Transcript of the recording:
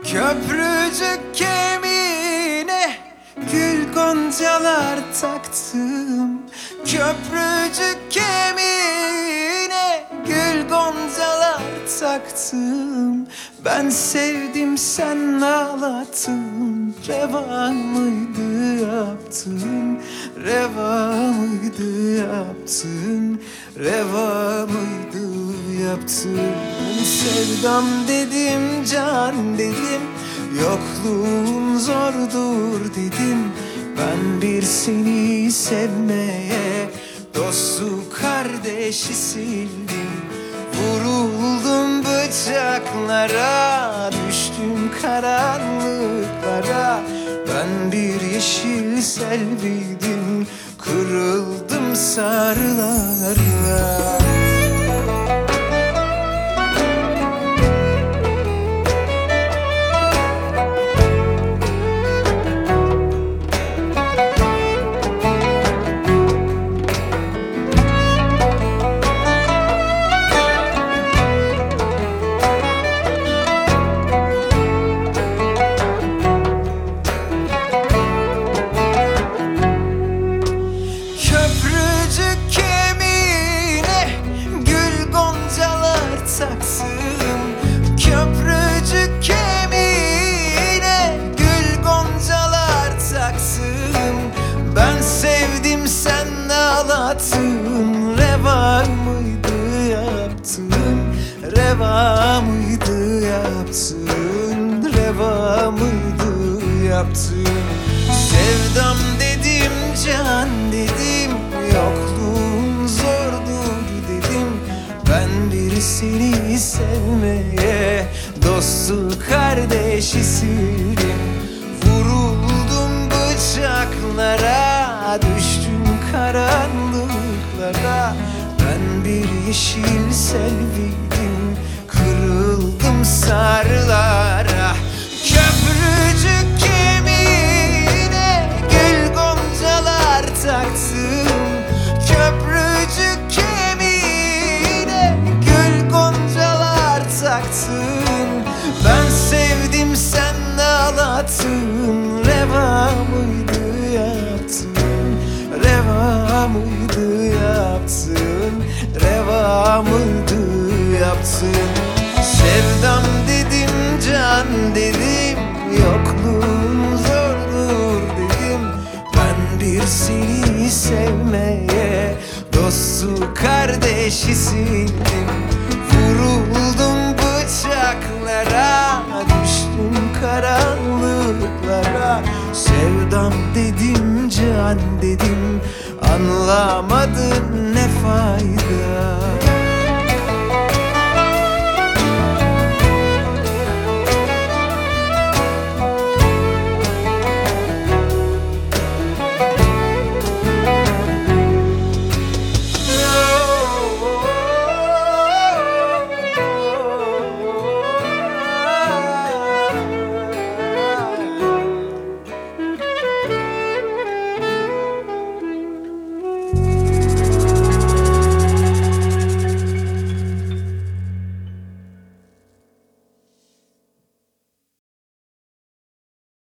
Köprücük kemiğine gül goncalar taktım. Köprücük kemiğine gül goncalar taktım. Ben sevdim sen ağlattın. Reva mıydı yaptın? Reva mıydı yaptın? Reva mıydı yaptın? Sevdam dedim, can dedim, yokluğun zordur dedim. Ben bir seni sevmeye dostu kardeşi sildim. Vuruldum bıçaklara, düştüm karanlıklara. Ben bir yeşil selviydim, kırıldım sarılara. Köprücük kemiğine gül goncalar taktım. Köprücük kemiğine gül goncalar taktım. Ben sevdim sen ağlattın. Reva mıydı yaptın? Reva mıydı yaptın? Reva mıydı yaptın? Sevdam dedim, can dedim, yokluğun zordur dedim. Ben bir seni sevmeye dostu kardeşi sildim. Vuruldum bıçaklara, düştüm karanlıklara. Ben bir yeşil selviydim, kırıldım sarılara. Köprücük kemiğine gül goncalar taktım. Köprücük kemiğine gül goncalar taktım. Ben sevdim sen ağlattın. Reva mıydı yaptın? Reva mıydı yaptın? Reva mıydı yaptın? Sevdam dedim, can dedim, yokluğun zordur dedim. Ben bir seni sevmeye dostu kardeşi sildim. Vuruldum bıçaklara, düştüm karanlıklara. Sevdam dedim, can dedim, anlamadın ne fayda?